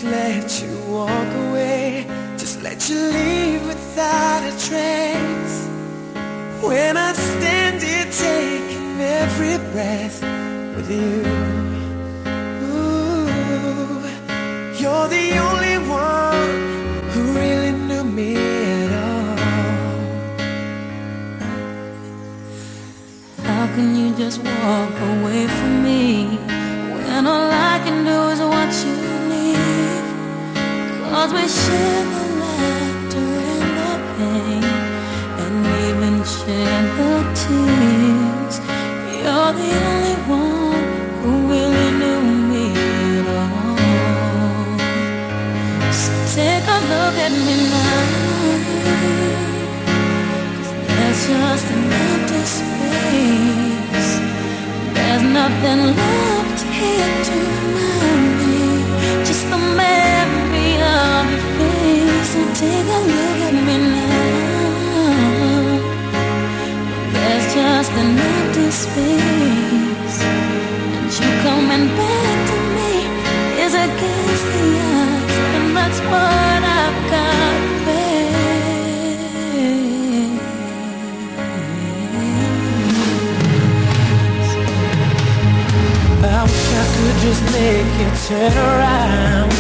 just let you walk away, just let you leave without a trace. When I stand here taking every breath with you, ooh, you're the only one who really knew me at all. How can you just walk away from me when all I can do is watch you leave? 'Cause we share the laughter and the pain, and even share the tears. You're the only one who really knew me at all. So take a look at me now, 'cause there's just an empty space. There's nothing left here to remind me, just the memory of your face. So take a look at me now. There's just an empty space, and you coming back to me is against the odds, and that's what I've got to face. I wish I could just make you turn around.